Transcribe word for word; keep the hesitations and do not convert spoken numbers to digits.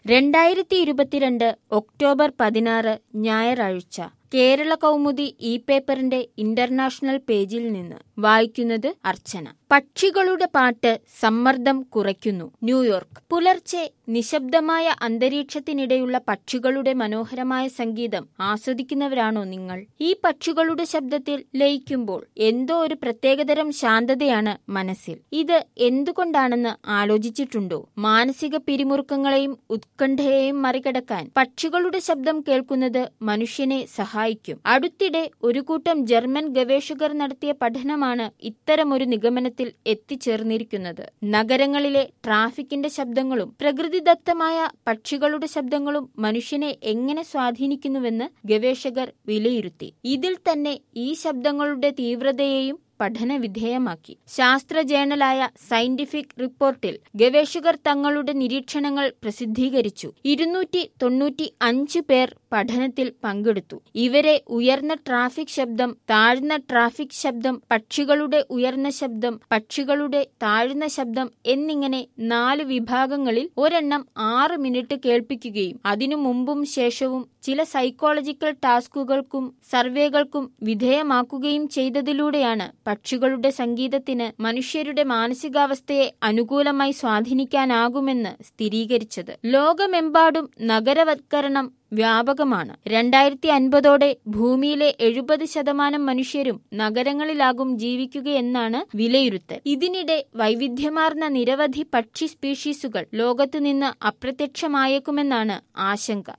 രണ്ടായിരത്തി ഇരുപത്തിരണ്ട് ഒക്ടോബർ പതിനാറ് ഞായറാഴ്ച കേരള കൗമുദി ഇ പേപ്പറിന്റെ ഇന്റർനാഷണൽ പേജിൽ നിന്ന് വായിക്കുന്നത് അർച്ചന. പക്ഷികളുടെ പാട്ട് സമ്മർദ്ദം കുറയ്ക്കുന്നു. ന്യൂയോർക്ക്. പുലർച്ചെ നിശബ്ദമായ അന്തരീക്ഷത്തിനിടെയുള്ള പക്ഷികളുടെ മനോഹരമായ സംഗീതം ആസ്വദിക്കുന്നവരാണോ നിങ്ങൾ? ഈ പക്ഷികളുടെ ശബ്ദത്തിൽ ലയിക്കുമ്പോൾ എന്തോ ഒരു പ്രത്യേകതരം ശാന്തതയാണ് മനസ്സിൽ. ഇത് എന്തുകൊണ്ടാണെന്ന് ആലോചിച്ചിട്ടുണ്ടോ? മാനസിക പിരിമുറുക്കങ്ങളെയും ഉത്കണ്ഠയെയും മറികടക്കാൻ പക്ഷികളുടെ ശബ്ദം കേൾക്കുന്നത് മനുഷ്യനെ സഹായിക്കും. അടുത്തിടെ ഒരു കൂട്ടം ജർമ്മൻ ഗവേഷകർ നടത്തിയ പഠനമാണ് ഇത്തരമൊരു നിഗമനത്തിൽ എത്തിച്ചേർന്നിരിക്കുന്നത്. നഗരങ്ങളിലെ ട്രാഫിക്കിന്റെ ശബ്ദങ്ങളും പ്രകൃതിദത്തമായ പക്ഷികളുടെ ശബ്ദങ്ങളും മനുഷ്യനെ എങ്ങനെ സ്വാധീനിക്കുന്നുവെന്ന് ഗവേഷകർ വിലയിരുത്തി. ഇതിൽ തന്നെ ഈ ശബ്ദങ്ങളുടെ തീവ്രതയെയും പഠന വിധേയമാക്കി. ശാസ്ത്ര ജേണലായ സയന്റിഫിക് റിപ്പോർട്ടിൽ ഗവേഷകർ തങ്ങളുടെ നിരീക്ഷണങ്ങൾ പ്രസിദ്ധീകരിച്ചു. ഇരുന്നൂറ്റി തൊണ്ണൂറ്റി അഞ്ച് പേർ പഠനത്തിൽ പങ്കെടുത്തു. ഇവരെ ഉയർന്ന ട്രാഫിക് ശബ്ദം, താഴ്ന്ന ട്രാഫിക് ശബ്ദം, പക്ഷികളുടെ ഉയർന്ന ശബ്ദം, പക്ഷികളുടെ താഴ്ന്ന ശബ്ദം എന്നിങ്ങനെ നാല് വിഭാഗങ്ങളിൽ ഒരെണ്ണം ആറ് മിനിറ്റ് കേൾപ്പിക്കുകയും അതിനു മുമ്പും ശേഷവും ചില സൈക്കോളജിക്കൽ ടാസ്കുകൾക്കും സർവേകൾക്കും വിധേയമാക്കുകയും ചെയ്തതിലൂടെയാണ് പക്ഷികളുടെ സംഗീതത്തിന് മനുഷ്യരുടെ മാനസികാവസ്ഥയെ അനുകൂലമായി സ്വാധീനിക്കാനാകുമെന്ന് സ്ഥിരീകരിച്ചത്. ലോകമെമ്പാടും നഗരവത്കരണം വ്യാപകമാണ്. രണ്ടായിരത്തി അൻപതോടെ ഭൂമിയിലെ എഴുപത് ശതമാനം മനുഷ്യരും നഗരങ്ങളിലാകും ജീവിക്കുകയെന്നാണ് വിലയിരുത്തൽ. ഇതിനിടെ വൈവിധ്യമാർന്ന നിരവധി പക്ഷി സ്പീഷീസുകൾ ലോകത്തുനിന്ന് അപ്രത്യക്ഷമായേക്കുമെന്നാണ് ആശങ്ക.